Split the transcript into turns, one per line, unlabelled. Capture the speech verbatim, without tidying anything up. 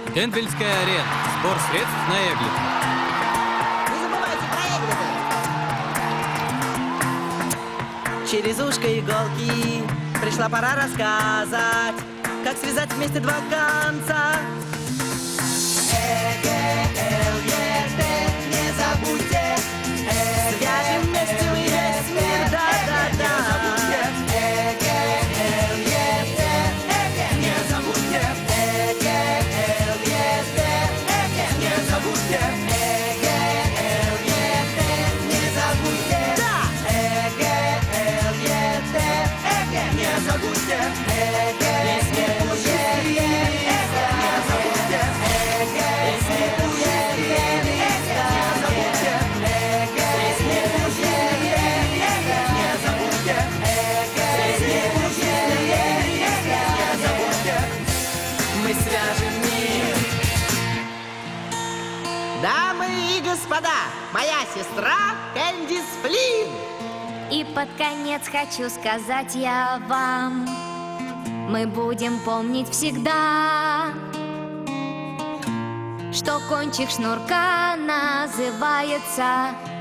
Энфильдская арена. Сбор средств на Эглетон.
Не забывайте про Эглетон. Через ушко иголки пришла пора рассказать, как связать вместе два конца. Э-гэ-эл-е-тэ, не забудьте. Свяжем вместе мы весь мир, да-да-да. Э-гэ-эл-е-тэ, не забудьте. Э-гэ-эл-е-тэ, не забудьте. Э-гэ-эл-е-тэ, не забудьте. Да! Э-гэ-эл-е-тэ, не забудьте. Мы свяжем мир. Дамы и господа, моя сестра Кэндис Флинн.
И под конец хочу сказать я вам, мы будем помнить всегда, что кончик шнурка называется